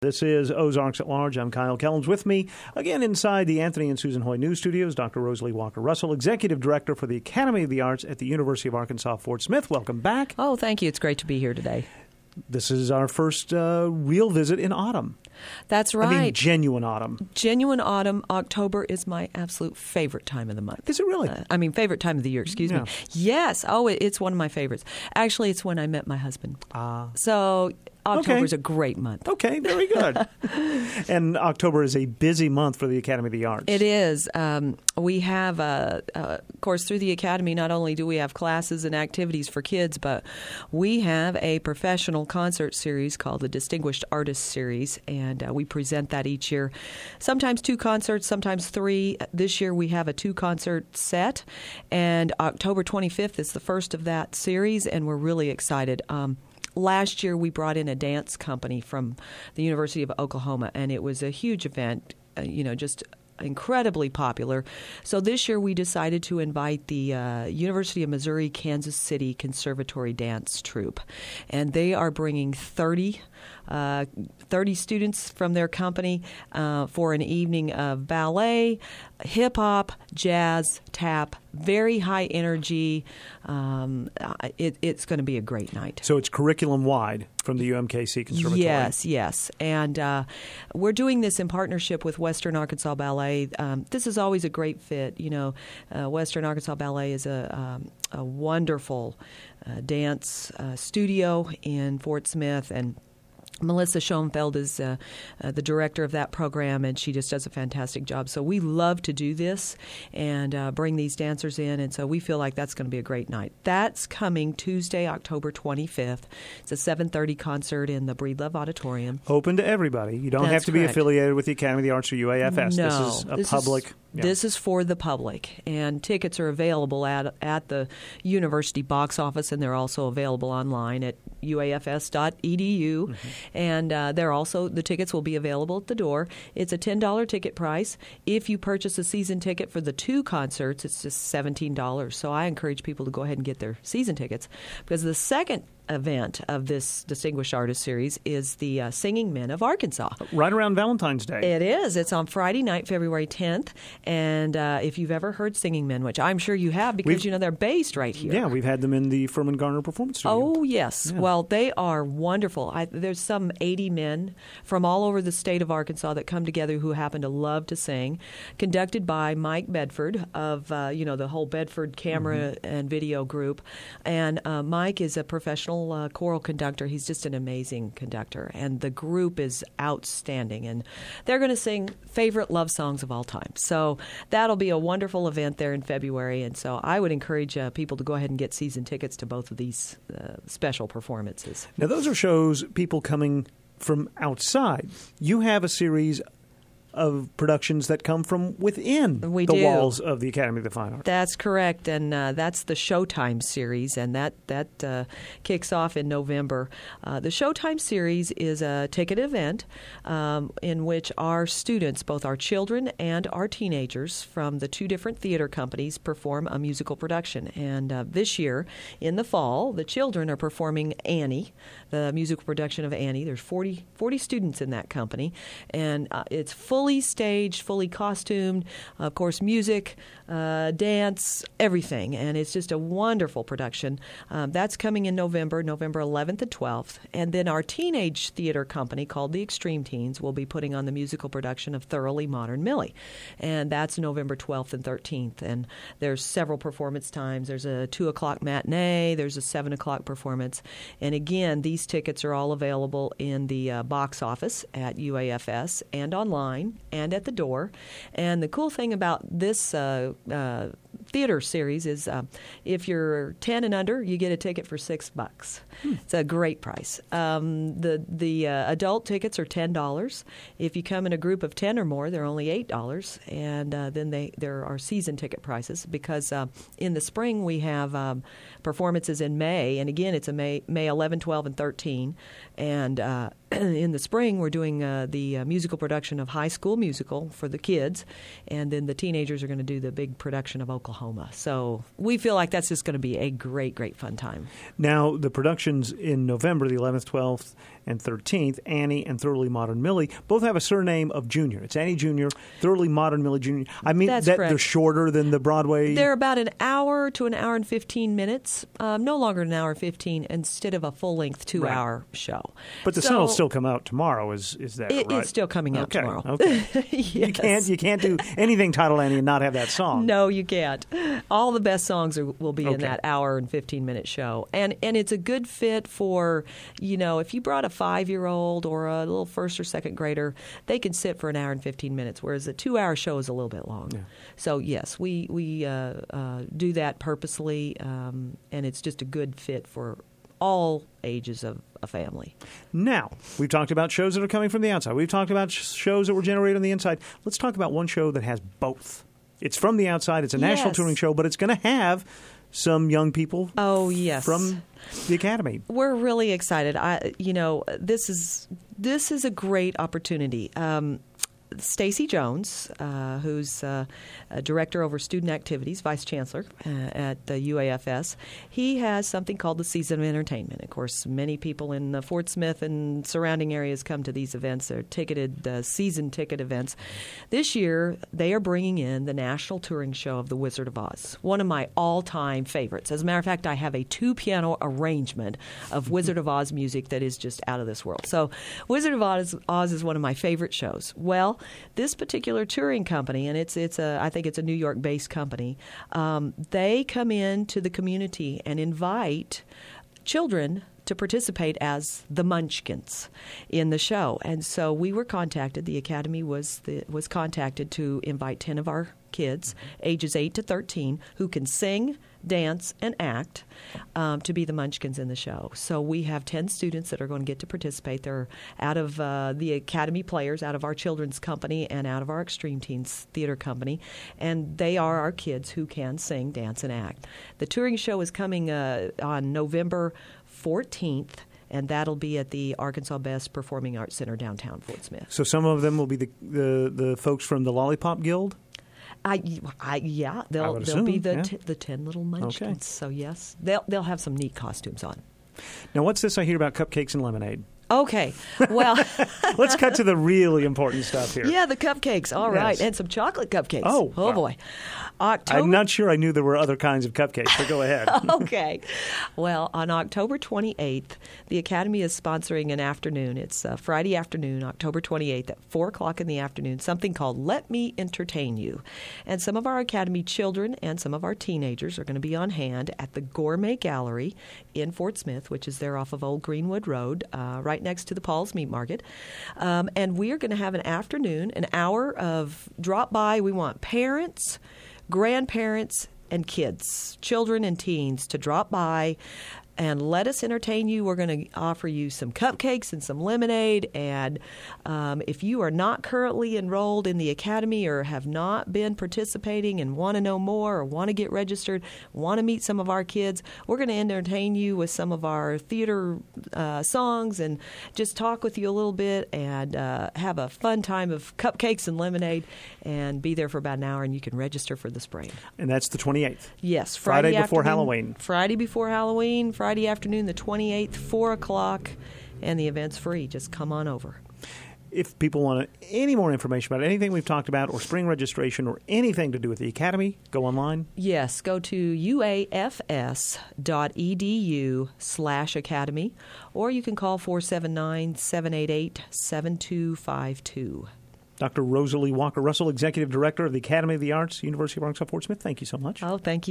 This is Ozarks at Large. I'm Kyle Kellums. With me again inside the Anthony and Susan Hoy News Studios, Dr. Rosalie Walker-Russell, Executive Director for the Academy of the Arts at the University of Arkansas Fort Smith. Welcome back. Oh, thank you. It's great to be here today. This is our first real visit in autumn. That's right. I mean, genuine autumn. Genuine autumn. October is my absolute favorite time of the month. Is it really? Favorite time of the year, excuse me. Yes. Oh, it's one of my favorites. Actually, it's when I met my husband. So October is a great month. Okay, very good. And October is a busy month for the Academy of the Arts. It is. We have, of course, through the Academy, not only do we have classes and activities for kids, but we have a professional concert series called the Distinguished Artist Series, and we present that each year. Sometimes 2 concerts, sometimes 3. This year we have a 2-concert set, and October 25th is the first of that series, and we're really excited. Last year, we brought in a dance company from the University of Oklahoma, and it was a huge event, just incredibly popular. So this year, we decided to invite the University of Missouri Kansas City Conservatory Dance Troupe, and they are bringing 30 students from their company for an evening of ballet, hip-hop, jazz, tap, very high energy. It's going to be a great night. So it's curriculum-wide from the UMKC Conservatory. Yes. And we're doing this in partnership with Western Arkansas Ballet. This is always a great fit. Western Arkansas Ballet is a wonderful dance studio in Fort Smith, and Melissa Schoenfeld is the director of that program, and she just does a fantastic job. So we love to do this and bring these dancers in, and so we feel like that's going to be a great night. That's coming Tuesday, October 25th. It's a 7:30 concert in the Breedlove Auditorium. Open to everybody. You don't have to be affiliated with the Academy of the Arts or UAFS. No, this is a public... This is for the public, and tickets are available at the university box office, and they're also available online at uafs.edu. And the tickets will be available at the door. It's a $10 ticket price. If you purchase a season ticket for the 2 concerts, it's just $17. So I encourage people to go ahead and get their season tickets, because the second event of this Distinguished Artist Series is the Singing Men of Arkansas. Right around Valentine's Day. It is. It's on Friday night, February 10th. And if you've ever heard Singing Men, which I'm sure you have because, they're based right here. Yeah, we've had them in the Furman Garner Performance Studio. Oh, yes. Yeah. Well, they are wonderful. There's some 80 men from all over the state of Arkansas that come together who happen to love to sing, conducted by Mike Bedford of, the whole Bedford camera and video group. And Mike is a professional choral conductor. He's just an amazing conductor, and the group is outstanding, and they're going to sing favorite love songs of all time. So that'll be a wonderful event there in February, and so I would encourage people to go ahead and get season tickets to both of these special performances. Now, those are shows people coming from outside. You have a series of productions that come from within walls of the Academy of the Fine Arts. That's correct, and that's the Showtime series, and that kicks off in November. The Showtime series is a ticket event in which our students, both our children and our teenagers from the 2 different theater companies, perform a musical production. And this year, in the fall, the children are performing Annie, the musical production of Annie. There's 40 students in that company, and it's fully staged, fully costumed, of course, music, dance, everything. And it's just a wonderful production. That's coming in November 11th and 12th. And then our teenage theater company called the Extreme Teens will be putting on the musical production of Thoroughly Modern Millie. And that's November 12th and 13th. And there's several performance times. There's a 2 o'clock matinee. There's a 7 o'clock performance. And again, these tickets are all available in the box office at UAFS and online and at the door. And the cool thing about this theater series is if you're 10 and under, you get a ticket for $6. It's a great price. The adult tickets are $10. If you come in a group of 10 or more, they're only $8. And then there are season ticket prices because in the spring we have performances in May. And again, it's a May 11, 12, and 13. And in the spring, we're doing the musical production of High School Musical for the kids, and then the teenagers are going to do the big production of Oklahoma. So we feel like that's just going to be a great, great fun time. Now, the productions in November, the 11th, 12th, and 13th, Annie and Thoroughly Modern Millie, both have a surname of Jr. It's Annie Jr., Thoroughly Modern Millie Jr. I mean, That's that correct. they're shorter than the Broadway. They're about an hour to an hour and 15 minutes, no longer than an hour and 15, instead of a full-length 2-hour show. But the Sun will still come out tomorrow, is that right? It's still coming out tomorrow. Okay. Yes. You can't do anything titled Annie and not have that song. No, you can't. All the best songs will be in that hour and 15-minute show. And it's a good fit for, if you brought a 5-year-old or a little first or second grader, they can sit for an hour and 15 minutes, whereas a 2-hour show is a little bit long. Yeah. So, yes, we do that purposely, and it's just a good fit for all ages of a family. Now, we've talked about shows that are coming from the outside. We've talked about shows that were generated on the inside. Let's talk about one show that has both. It's from the outside. It's a national touring show, but it's going to have some young people from the Academy. We're really excited. This is a great opportunity. Stacey Jones, who's a director over student activities, vice chancellor at the UAFS, he has something called the Season of Entertainment. Of course, many people in Fort Smith and surrounding areas come to these events. They're ticketed, season ticket events. This year, they are bringing in the national touring show of The Wizard of Oz, one of my all-time favorites. As a matter of fact, I have a 2-piano arrangement of Wizard of Oz music that is just out of this world. So Wizard of Oz is one of my favorite shows. Well, this particular touring company, and I think it's a New York-based company, they come in to the community and invite children to participate as the Munchkins in the show. And so we were contacted. The Academy was contacted to invite 10 of our kids, ages 8 to 13, who can sing, dance, and act to be the Munchkins in the show. So we have 10 students that are going to get to participate. They're out of the Academy players, out of our children's company, and out of our Extreme Teens theater company. And they are our kids who can sing, dance, and act. The touring show is coming on November 14th. And that'll be at the Arkansas Best Performing Arts Center downtown Fort Smith. So some of them will be the folks from the Lollipop Guild? They'll be the 10 little Munchkins. Okay. So yes, they'll have some neat costumes on. Now, what's this I hear about cupcakes and lemonade? Okay, well, let's cut to the really important stuff here. Yeah, the cupcakes. All right, Yes. And some chocolate cupcakes. Oh, boy, October. I'm not sure I knew there were other kinds of cupcakes, but go ahead. Okay. Well, on October 28th, the Academy is sponsoring an afternoon. It's Friday afternoon, October 28th at 4 o'clock in the afternoon, something called Let Me Entertain You. And some of our Academy children and some of our teenagers are going to be on hand at the Gourmet Gallery in Fort Smith, which is there off of Old Greenwood Road, right next to the Paul's Meat Market. And we are going to have an afternoon, an hour of drop by. We want parents, grandparents, and kids, children and teens, to drop by and let us entertain you. We're going to offer you some cupcakes and some lemonade. And if you are not currently enrolled in the Academy or have not been participating and want to know more or want to get registered, want to meet some of our kids, we're going to entertain you with some of our theater songs and just talk with you a little bit and have a fun time of cupcakes and lemonade and be there for about an hour, and you can register for the spring. And that's the 28th. Yes. Friday before Halloween. Friday before Halloween, Friday afternoon, the 28th, 4 o'clock, and the event's free. Just come on over. If people want any more information about anything we've talked about or spring registration or anything to do with the Academy, go online? Yes, go to uafs.edu/academy, or you can call 479-788-7252. Dr. Rosalie Walker Russell, Executive Director of the Academy of the Arts, University of Arkansas Fort Smith, thank you so much. Oh, thank you.